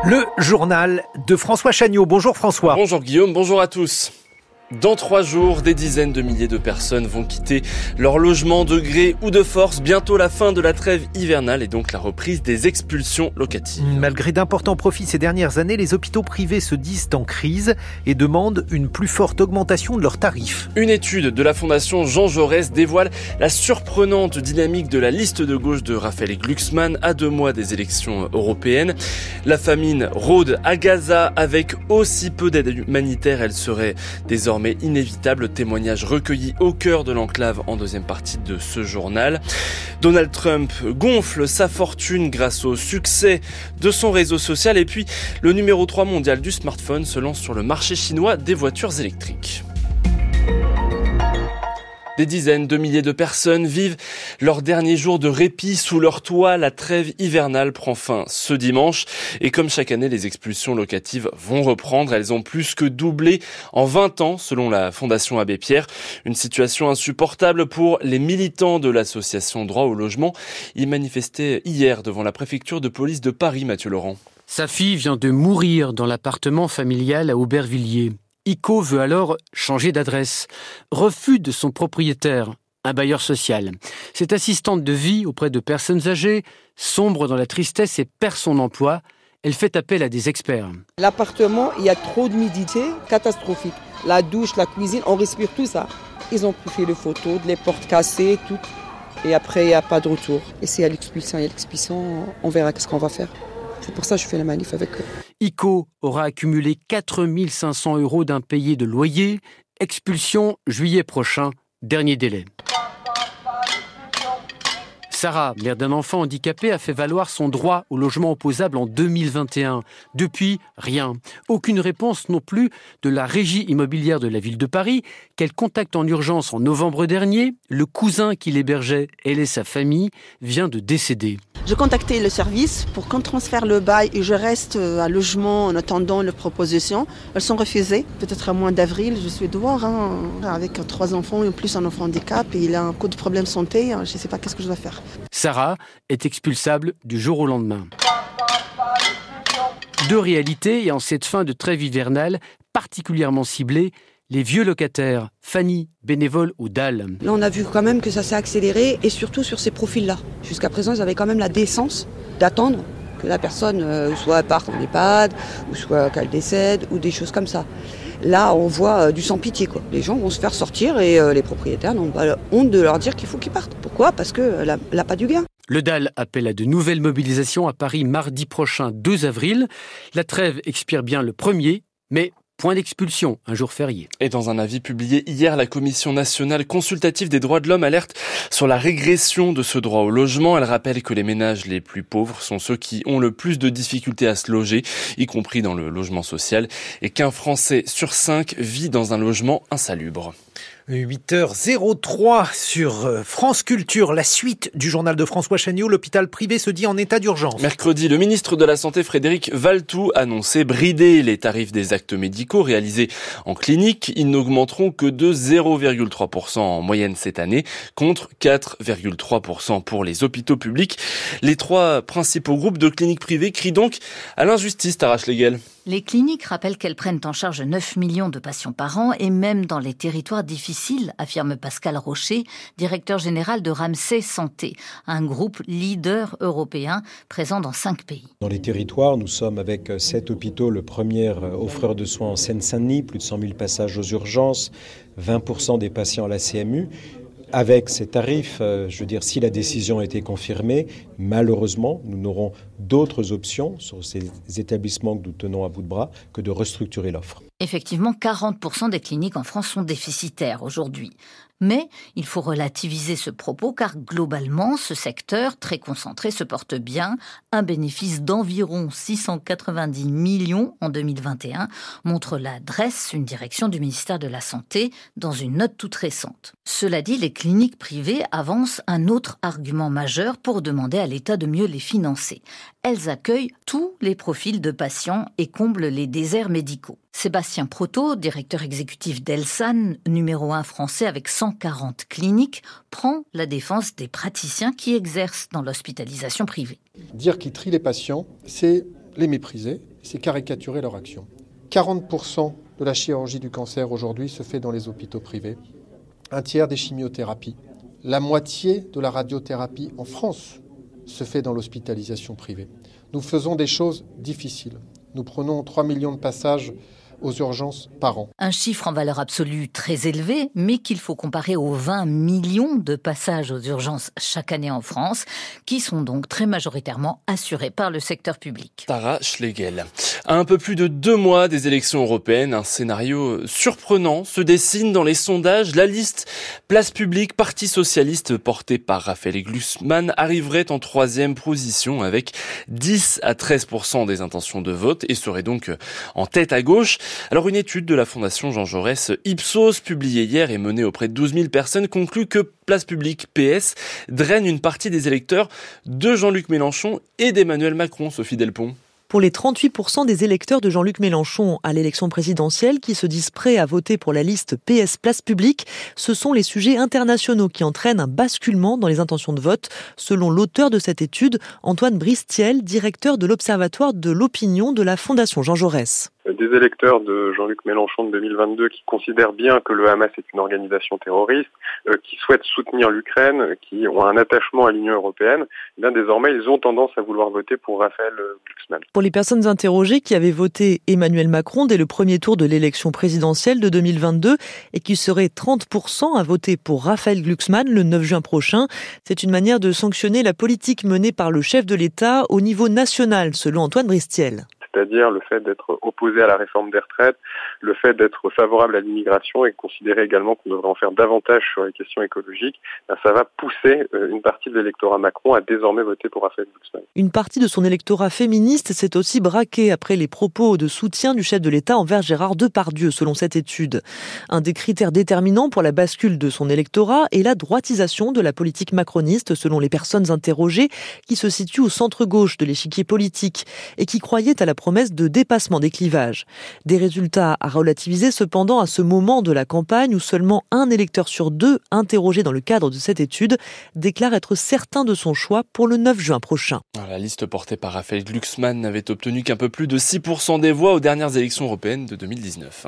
Le journal de François Chagnot. Bonjour François. Bonjour Guillaume, bonjour à tous. Dans 3 jours, des dizaines de milliers de personnes vont quitter leur logement de gré ou de force. Bientôt la fin de la trêve hivernale et donc la reprise des expulsions locatives. Malgré d'importants profits ces dernières années, les hôpitaux privés se disent en crise et demandent une plus forte augmentation de leurs tarifs. Une étude de la Fondation Jean Jaurès dévoile la surprenante dynamique de la liste de gauche de Raphaël Glucksmann à 2 mois des élections européennes. La famine rôde à Gaza avec aussi peu d'aide humanitaire. Elle serait désormais inévitable, témoignage recueilli au cœur de l'enclave en deuxième partie de ce journal. Donald Trump gonfle sa fortune grâce au succès de son réseau social et puis le numéro 3 mondial du smartphone se lance sur le marché chinois des voitures électriques. Des dizaines de milliers de personnes vivent leurs derniers jours de répit sous leur toit. La trêve hivernale prend fin ce dimanche. Et comme chaque année, les expulsions locatives vont reprendre. Elles ont plus que doublé en 20 ans, selon la Fondation Abbé Pierre. Une situation insupportable pour les militants de l'association Droit au logement. Ils manifestaient hier devant la préfecture de police de Paris, Mathieu Laurent. Sa fille vient de mourir dans l'appartement familial à Aubervilliers. ICO veut alors changer d'adresse. Refus de son propriétaire, un bailleur social. Cette assistante de vie auprès de personnes âgées sombre dans la tristesse et perd son emploi. Elle fait appel à des experts. L'appartement, il y a trop d'humidité, catastrophique. La douche, la cuisine, on respire tout ça. Ils ont fait les photos, les portes cassées, tout. Et après, il n'y a pas de retour. Et c'est à l'expulsion. Il y a l'expulsion, on verra qu'est-ce qu'on va faire. C'est pour ça que je fais la manif avec eux. ICO aura accumulé 4 500 € d'impayés de loyer. Expulsion juillet prochain, dernier délai. Sarah, mère d'un enfant handicapé, a fait valoir son droit au logement opposable en 2021. Depuis, rien. Aucune réponse non plus de la régie immobilière de la ville de Paris, qu'elle contacte en urgence en novembre dernier. Le cousin qui l'hébergeait, elle et sa famille, vient de décéder. Je contactais le service pour qu'on transfère le bail et je reste à logement en attendant les propositions. Elles sont refusées. Peut-être à mois d'avril, je suis dehors avec 3 enfants et plus un enfant handicap et il a un coup de problème de santé. Je ne sais pas qu'est-ce que je dois faire. Sarah est expulsable du jour au lendemain. 2 réalités et en cette fin de trêve hivernale particulièrement ciblée, les vieux locataires, Fanny, bénévole au DAL. Là, on a vu quand même que ça s'est accéléré et surtout sur ces profils-là. Jusqu'à présent, ils avaient quand même la décence d'attendre que la personne soit parte en EHPAD ou soit qu'elle décède ou des choses comme ça. Là, on voit du sans pitié, quoi. Les gens vont se faire sortir et les propriétaires n'ont pas honte de leur dire qu'il faut qu'ils partent. Pourquoi ? Parce qu'elle n'a pas du gain. Le DAL appelle à de nouvelles mobilisations à Paris mardi prochain, 2 avril. La trêve expire bien le 1er, mais point d'expulsion, un jour férié. Et dans un avis publié hier, la Commission nationale consultative des droits de l'homme alerte sur la régression de ce droit au logement. Elle rappelle que les ménages les plus pauvres sont ceux qui ont le plus de difficultés à se loger, y compris dans le logement social, et qu'un Français sur 5 vit dans un logement insalubre. 8h03 sur France Culture, la suite du journal de François Chagnot. L'hôpital privé se dit en état d'urgence. Mercredi, le ministre de la Santé Frédéric Valletoux annonçait brider les tarifs des actes médicaux réalisés en clinique. Ils n'augmenteront que de 0,3% en moyenne cette année, contre 4,3% pour les hôpitaux publics. Les 3 principaux groupes de cliniques privées crient donc à l'injustice, Tara Schlegel. Les cliniques rappellent qu'elles prennent en charge 9 millions de patients par an et même dans les territoires difficiles, affirme Pascal Rocher, directeur général de Ramsay Santé, un groupe leader européen présent dans 5 pays. Dans les territoires, nous sommes avec 7 hôpitaux, le premier offreur de soins en Seine-Saint-Denis, plus de 100 000 passages aux urgences, 20% des patients à la CMU. Avec ces tarifs, si la décision a été confirmée, malheureusement, nous n'aurons d'autres options sur ces établissements que nous tenons à bout de bras que de restructurer l'offre. Effectivement, 40% des cliniques en France sont déficitaires aujourd'hui. Mais il faut relativiser ce propos car globalement, ce secteur très concentré se porte bien. Un bénéfice d'environ 690 millions en 2021 montre la DRES, une direction du ministère de la Santé, dans une note toute récente. Cela dit, les cliniques privées avancent un autre argument majeur pour demander à l'État de mieux les financer. Elles accueillent tous les profils de patients et comblent les déserts médicaux. Sébastien Proto, directeur exécutif d'Elsan, numéro 1 français avec 140 cliniques, prend la défense des praticiens qui exercent dans l'hospitalisation privée. Dire qu'ils trient les patients, c'est les mépriser, c'est caricaturer leur action. 40% de la chirurgie du cancer aujourd'hui se fait dans les hôpitaux privés, un tiers des chimiothérapies, la moitié de la radiothérapie en France se fait dans l'hospitalisation privée. Nous faisons des choses difficiles. Nous prenons 3 millions de passages aux urgences par an. Un chiffre en valeur absolue très élevé, mais qu'il faut comparer aux 20 millions de passages aux urgences chaque année en France, qui sont donc très majoritairement assurés par le secteur public. Tara Schlegel. À un peu plus de 2 mois des élections européennes, un scénario surprenant se dessine dans les sondages. La liste Place Publique Parti Socialiste portée par Raphaël Glucksmann arriverait en 3e position avec 10 à 13% des intentions de vote et serait donc en tête à gauche. Alors une étude de la Fondation Jean Jaurès Ipsos, publiée hier et menée auprès de 12 000 personnes, conclut que Place Publique PS draine une partie des électeurs de Jean-Luc Mélenchon et d'Emmanuel Macron, Sophie Delpont. Pour les 38% des électeurs de Jean-Luc Mélenchon à l'élection présidentielle qui se disent prêts à voter pour la liste PS Place Publique, ce sont les sujets internationaux qui entraînent un basculement dans les intentions de vote, selon l'auteur de cette étude, Antoine Bristiel, directeur de l'Observatoire de l'opinion de la Fondation Jean Jaurès. Des électeurs de Jean-Luc Mélenchon de 2022 qui considèrent bien que le Hamas est une organisation terroriste, qui souhaitent soutenir l'Ukraine, qui ont un attachement à l'Union européenne, bien désormais ils ont tendance à vouloir voter pour Raphaël Glucksmann. Pour les personnes interrogées qui avaient voté Emmanuel Macron dès le premier tour de l'élection présidentielle de 2022 et qui seraient 30% à voter pour Raphaël Glucksmann le 9 juin prochain, c'est une manière de sanctionner la politique menée par le chef de l'État au niveau national, selon Antoine Bristiel. C'est-à-dire le fait d'être opposé à la réforme des retraites, le fait d'être favorable à l'immigration et considérer également qu'on devrait en faire davantage sur les questions écologiques, ça va pousser une partie de l'électorat Macron à désormais voter pour Raphaël Glucksmann. Une partie de son électorat féministe s'est aussi braquée après les propos de soutien du chef de l'État envers Gérard Depardieu, selon cette étude. Un des critères déterminants pour la bascule de son électorat est la droitisation de la politique macroniste, selon les personnes interrogées, qui se situent au centre-gauche de l'échiquier politique et qui croyaient à la promesse de dépassement des clivages. Des résultats à relativiser cependant à ce moment de la campagne où seulement 1 électeur sur 2 interrogé dans le cadre de cette étude déclare être certain de son choix pour le 9 juin prochain. La liste portée par Raphaël Glucksmann n'avait obtenu qu'un peu plus de 6% des voix aux dernières élections européennes de 2019.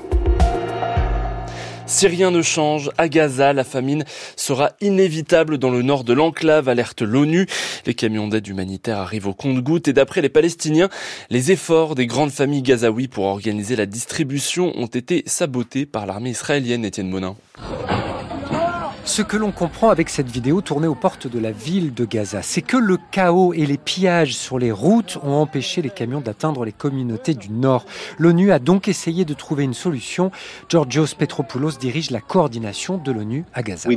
Si rien ne change, à Gaza, la famine sera inévitable dans le nord de l'enclave, alerte l'ONU. Les camions d'aide humanitaire arrivent au compte-gouttes et d'après les Palestiniens, les efforts des grandes familles gazaouis pour organiser la distribution ont été sabotés par l'armée israélienne, Étienne Monin. Ce que l'on comprend avec cette vidéo tournée aux portes de la ville de Gaza, c'est que le chaos et les pillages sur les routes ont empêché les camions d'atteindre les communautés du Nord. L'ONU a donc essayé de trouver une solution. Georgios Petropoulos dirige la coordination de l'ONU à Gaza.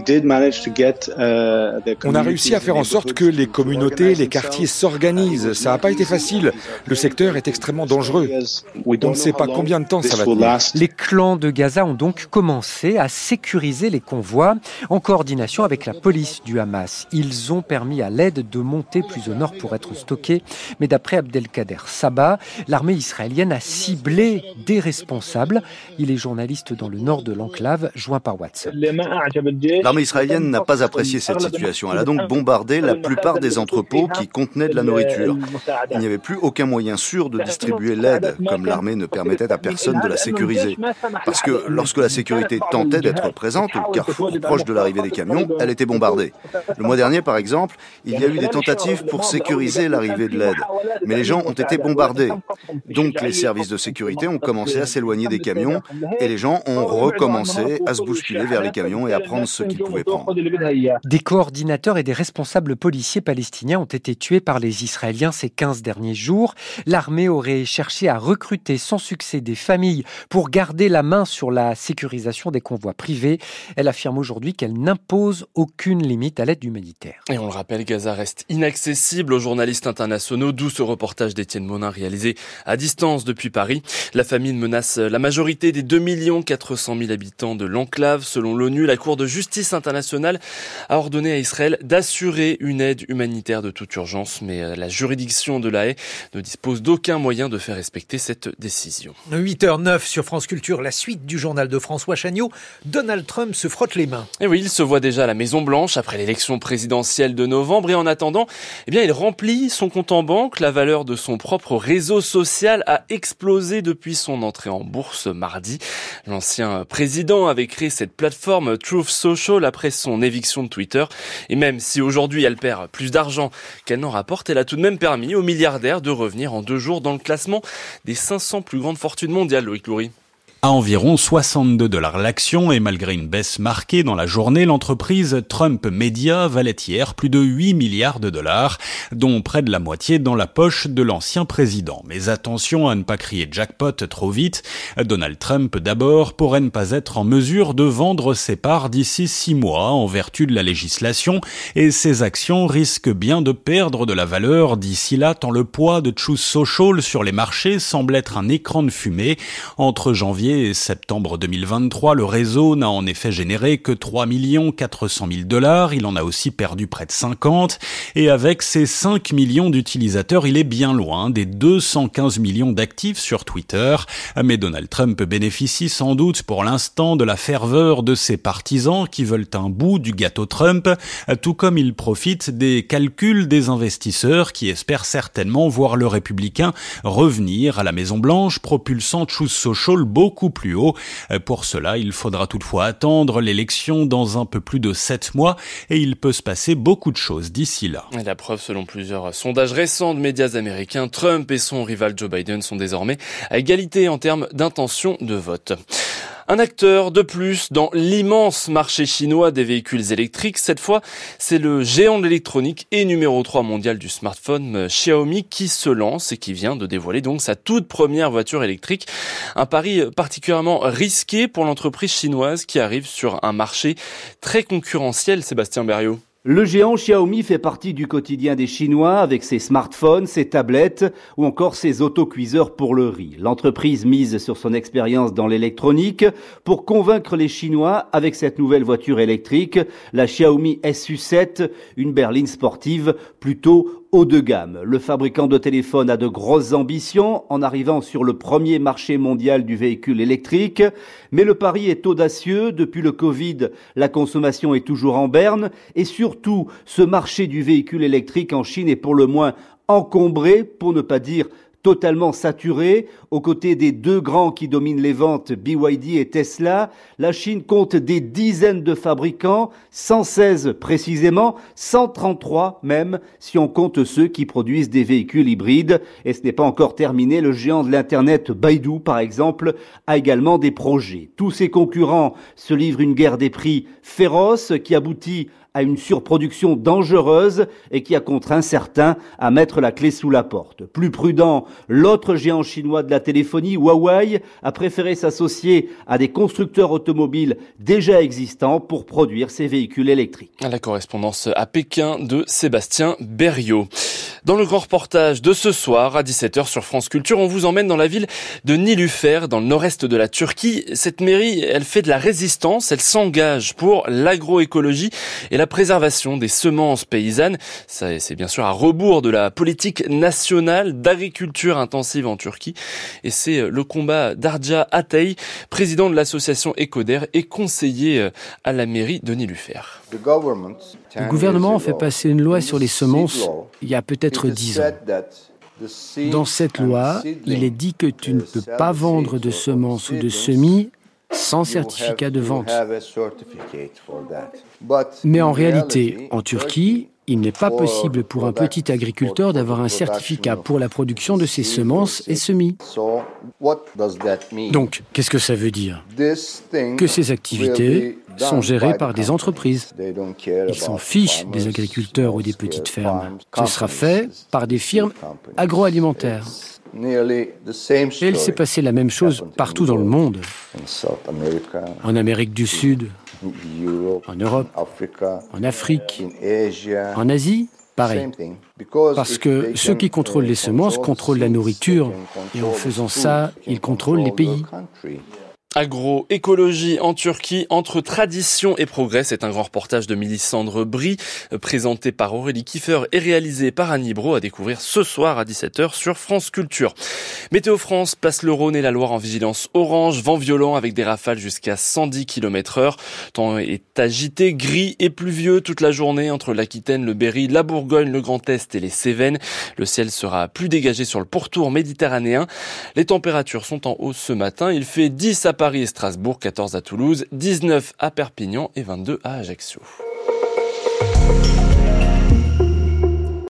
On a réussi à faire en sorte que les communautés, les quartiers s'organisent. Ça n'a pas été facile. Le secteur est extrêmement dangereux. On ne sait pas combien de temps ça va tenir. Les clans de Gaza ont donc commencé à sécuriser les convois en coordination avec la police du Hamas. Ils ont permis à l'aide de monter plus au nord pour être stockée. Mais d'après Abdelkader Sabah, l'armée israélienne a ciblé des responsables. Il est journaliste dans le nord de l'enclave, joint par WhatsApp. L'armée israélienne n'a pas apprécié cette situation. Elle a donc bombardé la plupart des entrepôts qui contenaient de la nourriture. Il n'y avait plus aucun moyen sûr de distribuer l'aide, comme l'armée ne permettait à personne de la sécuriser. Parce que lorsque la sécurité tentait d'être présente au carrefour proche de l'arrivée des camions, elle était bombardée. Le mois dernier, par exemple, il y a eu des tentatives pour sécuriser l'arrivée de l'aide. Mais les gens ont été bombardés. Donc les services de sécurité ont commencé à s'éloigner des camions et les gens ont recommencé à se bousculer vers les camions et à prendre ce qu'ils pouvaient prendre. Des coordinateurs et des responsables policiers palestiniens ont été tués par les Israéliens ces 15 derniers jours. L'armée aurait cherché à recruter sans succès des familles pour garder la main sur la sécurisation des convois privés. Elle affirme aujourd'hui qu'elle n'impose aucune limite à l'aide humanitaire. Et on le rappelle, Gaza reste inaccessible aux journalistes internationaux, d'où ce reportage d'Étienne Monin réalisé à distance depuis Paris. La famine menace la majorité des 2 400 000 habitants de l'enclave. Selon l'ONU, la Cour de justice internationale a ordonné à Israël d'assurer une aide humanitaire de toute urgence, mais la juridiction de La Haye ne dispose d'aucun moyen de faire respecter cette décision. 8h09 sur France Culture, la suite du journal de François Chagnot. Donald Trump se frotte les mains. Et oui, il se voit déjà à la Maison-Blanche après l'élection présidentielle de novembre et en attendant, il remplit son compte en banque. La valeur de son propre réseau social a explosé depuis son entrée en bourse mardi. L'ancien président avait créé cette plateforme Truth Social après son éviction de Twitter. Et même si aujourd'hui elle perd plus d'argent qu'elle n'en rapporte, elle a tout de même permis aux milliardaires de revenir en 2 jours dans le classement des 500 plus grandes fortunes mondiales, Loïc Loury. À environ $62 l'action et malgré une baisse marquée dans la journée, l'entreprise Trump Media valait hier plus de 8 milliards de dollars, dont près de la moitié dans la poche de l'ancien président. Mais attention à ne pas crier jackpot trop vite. Donald Trump d'abord pourrait ne pas être en mesure de vendre ses parts d'ici 6 mois en vertu de la législation et ses actions risquent bien de perdre de la valeur d'ici là tant le poids de Truth Social sur les marchés semble être un écran de fumée. Entre janvier et septembre 2023, le réseau n'a en effet généré que 3 400 000 $. Il en a aussi perdu près de 50. Et avec ses 5 millions d'utilisateurs, il est bien loin des 215 millions d'actifs sur Twitter. Mais Donald Trump bénéficie sans doute pour l'instant de la ferveur de ses partisans qui veulent un bout du gâteau Trump, tout comme il profite des calculs des investisseurs qui espèrent certainement voir le républicain revenir à la Maison-Blanche, propulsant Truth Social beaucoup plus haut. Pour cela, il faudra toutefois attendre l'élection dans un peu plus de 7 mois et il peut se passer beaucoup de choses d'ici là. Et la preuve, selon plusieurs sondages récents de médias américains, Trump et son rival Joe Biden sont désormais à égalité en termes d'intention de vote. Un acteur de plus dans l'immense marché chinois des véhicules électriques. Cette fois, c'est le géant de l'électronique et numéro 3 mondial du smartphone Xiaomi qui se lance et qui vient de dévoiler donc sa toute première voiture électrique. Un pari particulièrement risqué pour l'entreprise chinoise qui arrive sur un marché très concurrentiel, Sébastien Berriot. Le géant Xiaomi fait partie du quotidien des Chinois avec ses smartphones, ses tablettes ou encore ses autocuiseurs pour le riz. L'entreprise mise sur son expérience dans l'électronique pour convaincre les Chinois avec cette nouvelle voiture électrique, la Xiaomi SU7, une berline sportive plutôt haut de gamme. Le fabricant de téléphones a de grosses ambitions en arrivant sur le premier marché mondial du véhicule électrique, mais le pari est audacieux. Depuis le Covid, la consommation est toujours en berne et surtout, ce marché du véhicule électrique en Chine est pour le moins encombré, pour ne pas dire totalement saturé. Aux côtés des 2 grands qui dominent les ventes, BYD et Tesla, la Chine compte des dizaines de fabricants, 116 précisément, 133 même, si on compte ceux qui produisent des véhicules hybrides. Et ce n'est pas encore terminé, le géant de l'Internet Baidu, par exemple, a également des projets. Tous ses concurrents se livrent une guerre des prix féroce qui aboutit à une surproduction dangereuse et qui a contraint certains à mettre la clé sous la porte. Plus prudent, l'autre géant chinois de la téléphonie, Huawei, a préféré s'associer à des constructeurs automobiles déjà existants pour produire ses véhicules électriques. La correspondance à Pékin de Sébastien Berriot. Dans le grand reportage de ce soir à 17h sur France Culture, on vous emmène dans la ville de Nilüfer, dans le nord-est de la Turquie. Cette mairie, elle fait de la résistance, elle s'engage pour l'agroécologie et la préservation des semences paysannes. Ça, c'est bien sûr à rebours de la politique nationale d'agriculture intensive en Turquie. Et c'est le combat d'Arca Atay, président de l'association Ecoder et conseiller à la mairie de Nilüfer. Le gouvernement fait passer une loi sur les semences il y a peut-être 10 ans. Dans cette loi, il est dit que tu ne peux pas vendre de semences ou de semis sans certificat de vente. Mais en réalité, en Turquie, il n'est pas possible pour un petit agriculteur d'avoir un certificat pour la production de ses semences et semis. Donc, qu'est-ce que ça veut dire ? Que ces activités sont gérées par des entreprises. Ils s'en fichent des agriculteurs ou des petites fermes. Ce sera fait par des firmes agroalimentaires. Et il s'est passé la même chose partout dans le monde. En Amérique du Sud, en Europe, en Afrique, en Asie, pareil. Parce que ceux qui contrôlent les semences contrôlent la nourriture. Et en faisant ça, ils contrôlent les pays. Agroécologie en Turquie, entre tradition et progrès. C'est un grand reportage de Mélissandre Brie, présenté par Aurélie Kiefer et réalisé par Annie Brault, à découvrir ce soir à 17h sur France Culture. Météo France place le Rhône et la Loire en vigilance orange, vent violent avec des rafales jusqu'à 110 km/h. Temps est agité, gris et pluvieux toute la journée entre l'Aquitaine, le Berry, la Bourgogne, le Grand Est et les Cévennes. Le ciel sera plus dégagé sur le pourtour méditerranéen. Les températures sont en hausse ce matin. Il fait 10 à Paris et Strasbourg, 14 à Toulouse, 19 à Perpignan et 22 à Ajaccio.